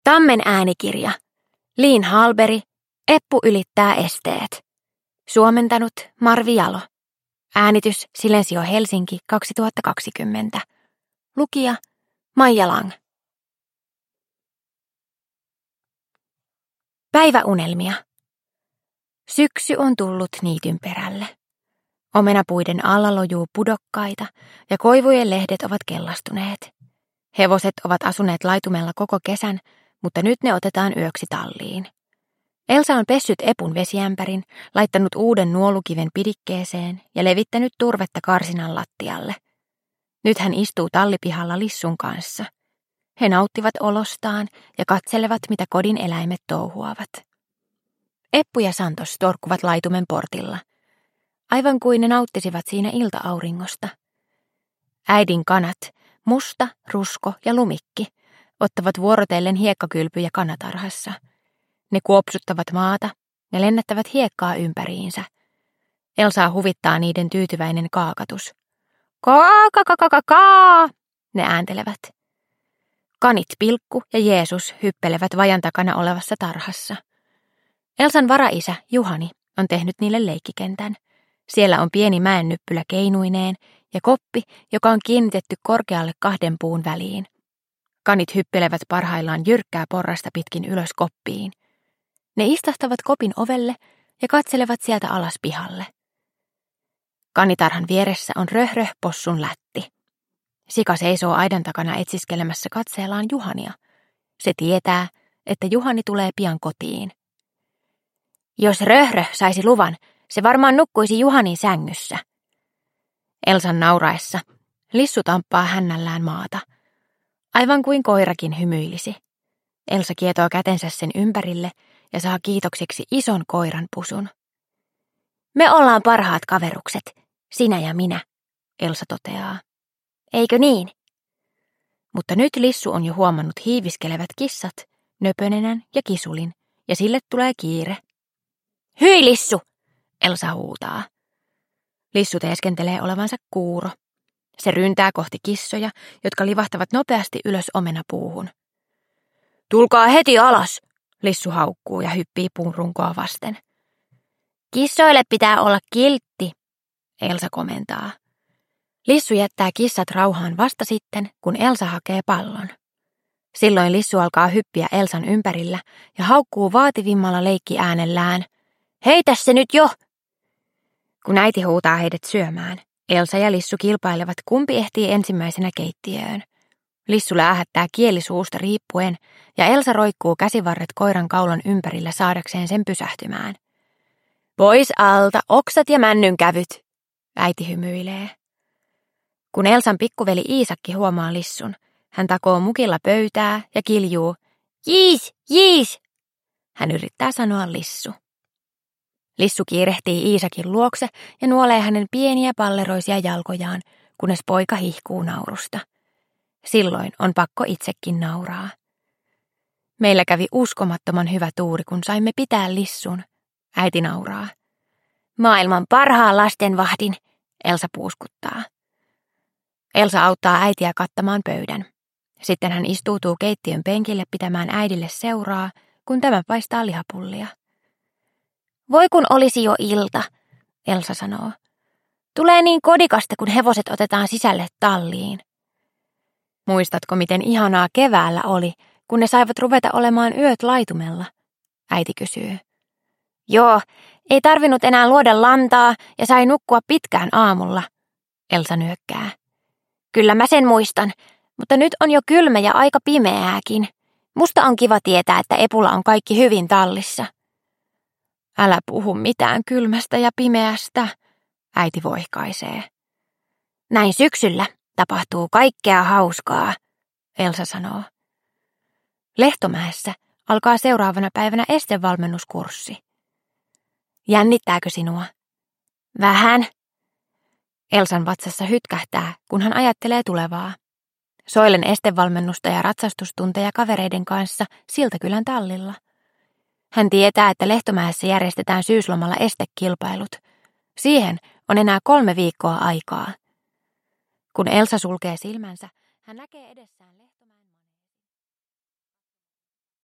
Tammen äänikirja. Liin Hallberg. Eppu ylittää esteet. Suomentanut Marvi Jalo. Äänitys Silensio Helsinki 2020. Lukija Maija Lang. Päiväunelmia. Syksy on tullut niityn perälle. Omenapuiden alla lojuu pudokkaita ja koivujen lehdet ovat kellastuneet. Hevoset ovat asuneet laitumella koko kesän, mutta nyt ne otetaan yöksi talliin. Elsa on pessyt Epun vesiämpärin, laittanut uuden nuolukiven pidikkeeseen ja levittänyt turvetta karsinan lattialle. Nyt hän istuu tallipihalla Lissun kanssa. He nauttivat olostaan ja katselevat, mitä kodin eläimet touhuavat. Eppu ja Santos torkkuvat laitumen portilla. Aivan kuin ne nauttisivat siinä ilta-auringosta. Äidin kanat, Musta, Rusko ja Lumikki, ottavat vuorotellen hiekkakylpyjä kanatarhassa. Ne kuopsuttavat maata ja lennättävät hiekkaa ympäriinsä. Elsaa huvittaa niiden tyytyväinen kaakatus. Kaa, ne ääntelevät. Kanit Pilkku ja Jeesus hyppelevät vajan takana olevassa tarhassa. Elsan varaisä Juhani on tehnyt niille leikkikentän. Siellä on pieni mäennyppylä keinuineen ja koppi, joka on kiinnitetty korkealle 2 puun väliin. Kanit hyppelevät parhaillaan jyrkkää porrasta pitkin ylös koppiin. Ne istahtavat kopin ovelle ja katselevat sieltä alas pihalle. Kanitarhan vieressä on Röhrö-possun lätti. Sika seisoo aidan takana etsiskelemässä katseellaan Juhania. Se tietää, että Juhani tulee pian kotiin. Jos Röhrö saisi luvan, se varmaan nukkuisi Juhanin sängyssä. Elsan nauraessa Lissu tamppaa hännällään maata. Aivan kuin koirakin hymyilisi. Elsa kietoo kätensä sen ympärille ja saa kiitokseksi ison koiran pusun. Me ollaan parhaat kaverukset, sinä ja minä, Elsa toteaa. Eikö niin? Mutta nyt Lissu on jo huomannut hiiviskelevät kissat, Nöpönenän ja Kisulin, ja sille tulee kiire. Hyi Lissu, Elsa huutaa. Lissu teeskentelee olevansa kuuro. Se ryntää kohti kissoja, jotka livahtavat nopeasti ylös omenapuuhun. Tulkaa heti alas, Lissu haukkuu ja hyppii puun runkoa vasten. Kissoille pitää olla kiltti, Elsa komentaa. Lissu jättää kissat rauhaan vasta sitten, kun Elsa hakee pallon. Silloin Lissu alkaa hyppiä Elsan ympärillä ja haukkuu vaativimmalla leikkiäänellään. Heitä se nyt jo! Kun äiti huutaa heidät syömään, Elsa ja Lissu kilpailevat, kumpi ehtii ensimmäisenä keittiöön. Lissu läähättää kieli suusta riippuen ja Elsa roikkuu käsivarret koiran kaulan ympärillä saadakseen sen pysähtymään. Pois alta, oksat ja männynkävyt, äiti hymyilee. Kun Elsan pikkuveli Iisakki huomaa Lissun, hän takoo mukilla pöytää ja kiljuu. Jiis, jiis! Hän yrittää sanoa Lissu. Lissu kiirehtii Iisakin luokse ja nuolee hänen pieniä palleroisia jalkojaan, kunnes poika hihkuu naurusta. Silloin on pakko itsekin nauraa. Meillä kävi uskomattoman hyvä tuuri, kun saimme pitää Lissun, äiti nauraa. Maailman parhaan lastenvahdin, Elsa puuskuttaa. Elsa auttaa äitiä kattamaan pöydän. Sitten hän istuutuu keittiön penkille pitämään äidille seuraa, kun tämä paistaa lihapullia. Voi kun olisi jo ilta, Elsa sanoo. Tulee niin kodikasta, kun hevoset otetaan sisälle talliin. Muistatko, miten ihanaa keväällä oli, kun ne saivat ruveta olemaan yöt laitumella? Äiti kysyy. Joo, ei tarvinnut enää luoda lantaa ja sai nukkua pitkään aamulla, Elsa nyökkää. Kyllä mä sen muistan, mutta nyt on jo kylmä ja aika pimeääkin. Musta on kiva tietää, että Epulla on kaikki hyvin tallissa. Älä puhu mitään kylmästä ja pimeästä, äiti voihkaisee. Näin syksyllä tapahtuu kaikkea hauskaa, Elsa sanoo. Lehtomäessä alkaa seuraavana päivänä estevalmennuskurssi. Jännittääkö sinua? Vähän. Elsan vatsassa hytkähtää, kun hän ajattelee tulevaa. Soilen estevalmennusta ja ratsastustunteja kavereiden kanssa Siltakylän tallilla. Hän tietää, että Lehtomäessä järjestetään syyslomalla estekilpailut. Siihen on enää 3 viikkoa aikaa. Kun Elsa sulkee silmänsä, hän näkee edessään